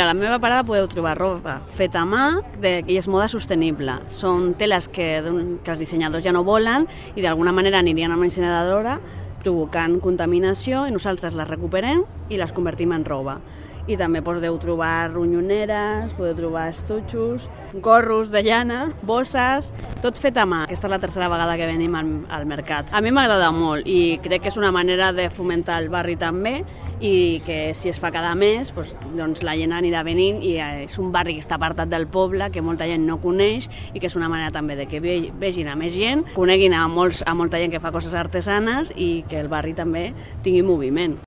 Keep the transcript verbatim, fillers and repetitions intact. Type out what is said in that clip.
la meva parada podeu trobar roba feta a mà de, i és moda sostenible. Són teles que, que els dissenyadors ja no volen i d'alguna manera anirien a una incineradora provocant contaminació i nosaltres les recuperem i les convertim en roba. I també podeu trobar ronyoneres, podeu trobar estutxos, gorros de llana, bosses, tot fet a mà. Aquesta és la tercera vegada que venim al, al mercat. A mi m'agrada molt i crec que és una manera de fomentar el barri també i que si es fa cada mes doncs, doncs la gent anirà venint i és un barri que està apartat del poble, que molta gent no coneix i que és una manera també de que ve, vegin a més gent, coneguin a, molts, a molta gent que fa coses artesanes i que el barri també tingui moviment.